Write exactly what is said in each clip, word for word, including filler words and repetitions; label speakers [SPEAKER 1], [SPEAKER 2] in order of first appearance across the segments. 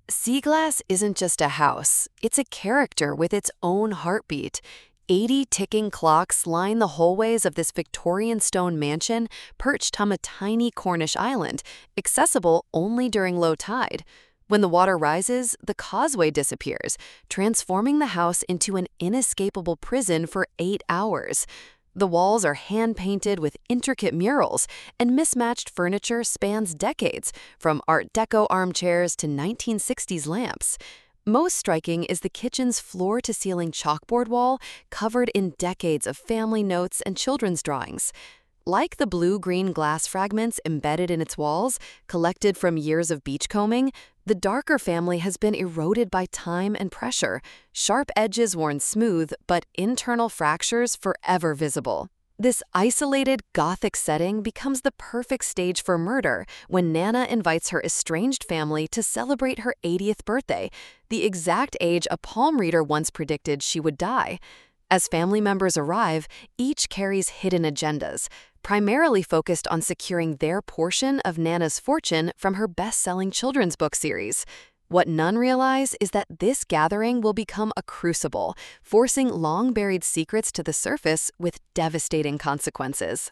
[SPEAKER 1] Sea Glass isn't just a house, it's a character with its own heartbeat. eighty ticking clocks line the hallways of this Victorian stone mansion perched on a tiny Cornish island, accessible only during low tide. When the water rises, the causeway disappears, transforming the house into an inescapable prison for eight hours. The walls are hand-painted with intricate murals, and mismatched furniture spans decades, from Art Deco armchairs to nineteen sixties lamps. Most striking is the kitchen's floor-to-ceiling chalkboard wall, covered in decades of family notes and children's drawings. Like the blue-green glass fragments embedded in its walls, collected from years of beachcombing, the Darker family has been eroded by time and pressure, sharp edges worn smooth, but internal fractures forever visible. This isolated, Gothic setting becomes the perfect stage for murder when Nana invites her estranged family to celebrate her eightieth birthday, the exact age a palm reader once predicted she would die. As family members arrive, each carries hidden agendas, primarily focused on securing their portion of Nana's fortune from her best-selling children's book series. What none realize is that this gathering will become a crucible, forcing long-buried secrets to the surface with devastating consequences.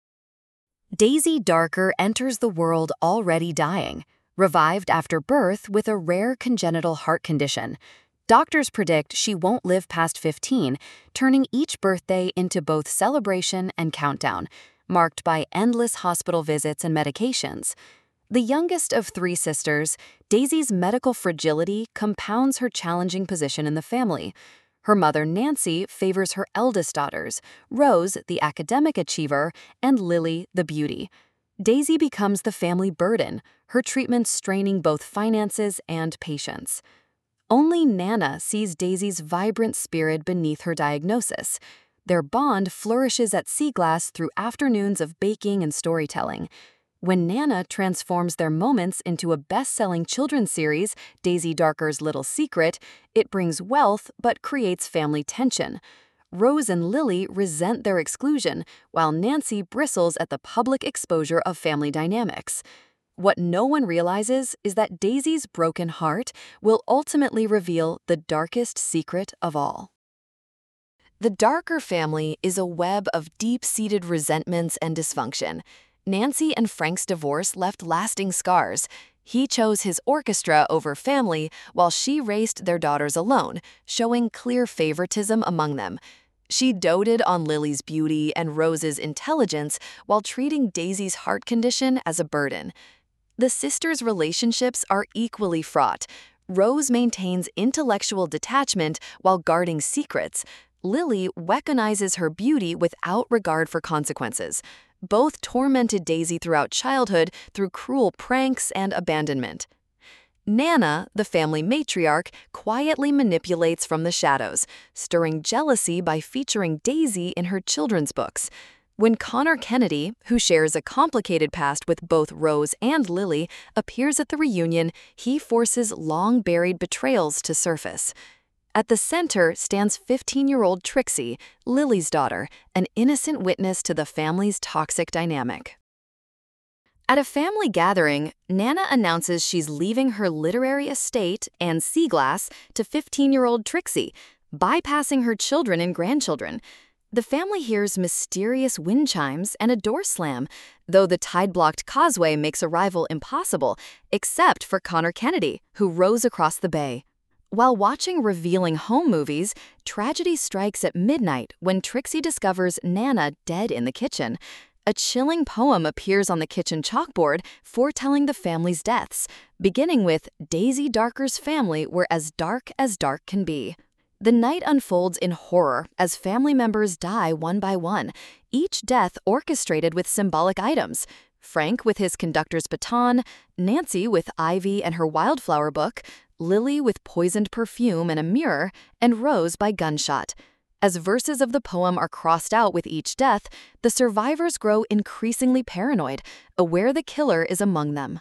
[SPEAKER 1] Daisy Darker enters the world already dying, revived after birth with a rare congenital heart condition. Doctors predict she won't live past fifteen, turning each birthday into both celebration and countdown, marked by endless hospital visits and medications. The youngest of three sisters, Daisy's medical fragility compounds her challenging position in the family. Her mother, Nancy, favors her eldest daughters, Rose, the academic achiever, and Lily, the beauty. Daisy becomes the family burden, her treatment straining both finances and patience. Only Nana sees Daisy's vibrant spirit beneath her diagnosis. Their bond flourishes at Sea Glass through afternoons of baking and storytelling. When Nana transforms their moments into a best-selling children's series, Daisy Darker's Little Secret, it brings wealth but creates family tension. Rose and Lily resent their exclusion, while Nancy bristles at the public exposure of family dynamics. What no one realizes is that Daisy's broken heart will ultimately reveal the darkest secret of all. The Darker family is a web of deep-seated resentments and dysfunction. Nancy and Frank's divorce left lasting scars. He chose his orchestra over family, while she raised their daughters alone, showing clear favoritism among them. She doted on Lily's beauty and Rose's intelligence while treating Daisy's heart condition as a burden. The sisters' relationships are equally fraught. Rose maintains intellectual detachment while guarding secrets. Lily weaponizes her beauty without regard for consequences. Both tormented Daisy throughout childhood through cruel pranks and abandonment. Nana, the family matriarch, quietly manipulates from the shadows, stirring jealousy by featuring Daisy in her children's books. When Connor Kennedy, who shares a complicated past with both Rose and Lily, appears at the reunion, he forces long-buried betrayals to surface. At the center stands fifteen-year-old Trixie, Lily's daughter, an innocent witness to the family's toxic dynamic. At a family gathering, Nana announces she's leaving her literary estate and Sea Glass to fifteen-year-old Trixie, bypassing her children and grandchildren. The family hears mysterious wind chimes and a door slam, though the tide-blocked causeway makes arrival impossible, except for Connor Kennedy, who rows across the bay. While watching revealing home movies, tragedy strikes at midnight when Trixie discovers Nana dead in the kitchen. A chilling poem appears on the kitchen chalkboard, foretelling the family's deaths, beginning with Daisy Darker's family were as dark as dark can be. The night unfolds in horror as family members die one by one, each death orchestrated with symbolic items. Frank with his conductor's baton, Nancy with ivy and her wildflower book, Lily with poisoned perfume and a mirror, and Rose by gunshot. As verses of the poem are crossed out with each death, the survivors grow increasingly paranoid, aware the killer is among them.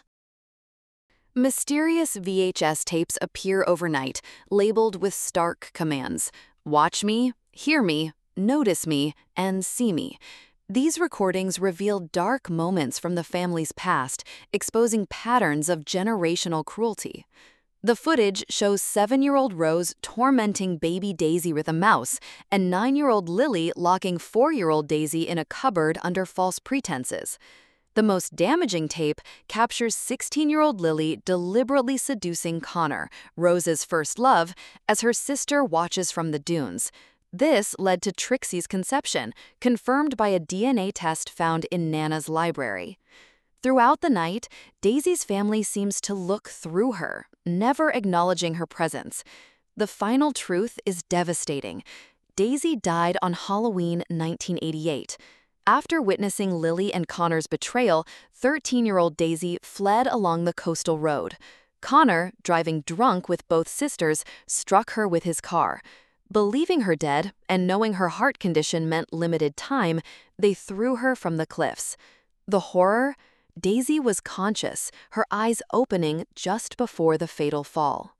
[SPEAKER 1] Mysterious V H S tapes appear overnight, labeled with stark commands. Watch me, hear me, notice me, and see me. These recordings reveal dark moments from the family's past, exposing patterns of generational cruelty. The footage shows seven-year-old Rose tormenting baby Daisy with a mouse and nine-year-old Lily locking four-year-old Daisy in a cupboard under false pretenses. The most damaging tape captures sixteen-year-old Lily deliberately seducing Connor, Rose's first love, as her sister watches from the dunes. This led to Trixie's conception, confirmed by a D N A test found in Nana's library. Throughout the night, Daisy's family seems to look through her, never acknowledging her presence. The final truth is devastating. Daisy died on Halloween nineteen eighty-eight. After witnessing Lily and Connor's betrayal, thirteen-year-old Daisy fled along the coastal road. Connor, driving drunk with both sisters, struck her with his car. Believing her dead and knowing her heart condition meant limited time, they threw her from the cliffs. The horror? Daisy was conscious, her eyes opening just before the fatal fall.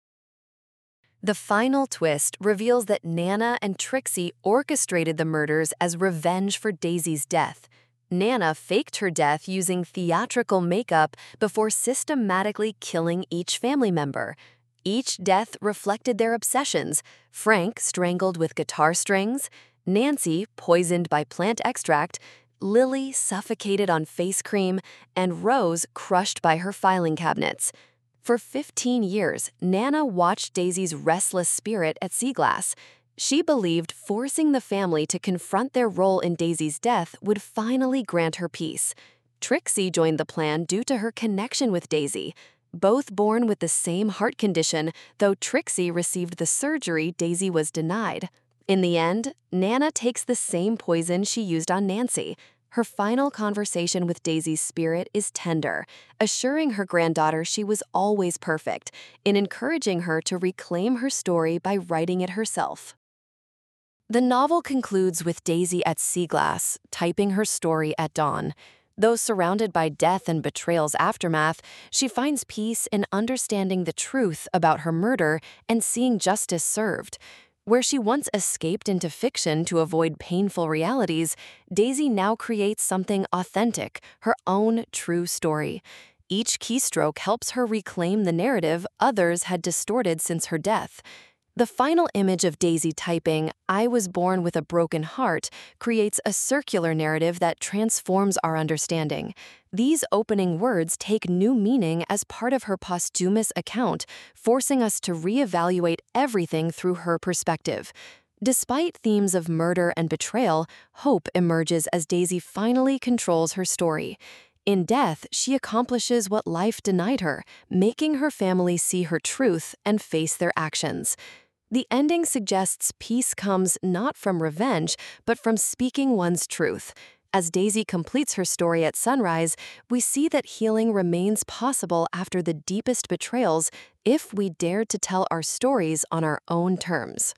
[SPEAKER 1] The final twist reveals that Nana and Trixie orchestrated the murders as revenge for Daisy's death. Nana faked her death using theatrical makeup before systematically killing each family member. Each death reflected their obsessions: Frank strangled with guitar strings, Nancy poisoned by plant extract, Lily suffocated on face cream, and Rose crushed by her filing cabinets. For fifteen years, Nana watched Daisy's restless spirit at Seaglass. She believed forcing the family to confront their role in Daisy's death would finally grant her peace. Trixie joined the plan due to her connection with Daisy. Both born with the same heart condition, though Trixie received the surgery Daisy was denied. In the end, Nana takes the same poison she used on Nancy. Her final conversation with Daisy's spirit is tender, assuring her granddaughter she was always perfect, and encouraging her to reclaim her story by writing it herself. The novel concludes with Daisy at Seaglass, typing her story at dawn. Though surrounded by death and betrayal's aftermath, she finds peace in understanding the truth about her murder and seeing justice served. Where she once escaped into fiction to avoid painful realities, Daisy now creates something authentic, her own true story. Each keystroke helps her reclaim the narrative others had distorted since her death. The final image of Daisy typing, "I was born with a broken heart," creates a circular narrative that transforms our understanding. These opening words take new meaning as part of her posthumous account, forcing us to reevaluate everything through her perspective. Despite themes of murder and betrayal, hope emerges as Daisy finally controls her story. In death, she accomplishes what life denied her, making her family see her truth and face their actions. The ending suggests peace comes not from revenge, but from speaking one's truth. As Daisy completes her story at sunrise, we see that healing remains possible after the deepest betrayals if we dare to tell our stories on our own terms.